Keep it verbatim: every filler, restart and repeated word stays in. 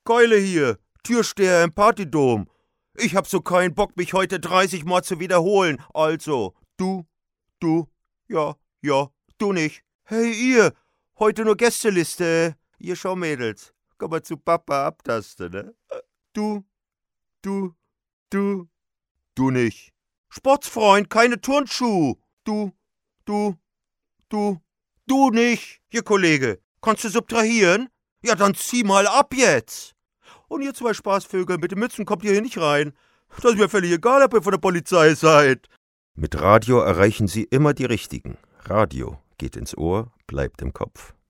Geile hier, Türsteher im Partydom. Ich hab so keinen Bock, mich heute dreißig Mal zu wiederholen. Also, du, du, ja, ja, du nicht. Hey, ihr, heute nur Gästeliste. Ihr schau, Mädels, komm mal zu Papa abtasten, ne? Du, du, du, du nicht. Sportsfreund, keine Turnschuh. Du, du, du, du nicht. Hier, Kollege, kannst du subtrahieren? Ja, dann zieh mal ab jetzt. Und ihr zwei Spaßvögel mit den Mützen kommt ihr hier nicht rein. Das ist mir völlig egal, ob ihr von der Polizei seid. Mit Radio erreichen Sie immer die Richtigen. Radio geht ins Ohr, bleibt im Kopf.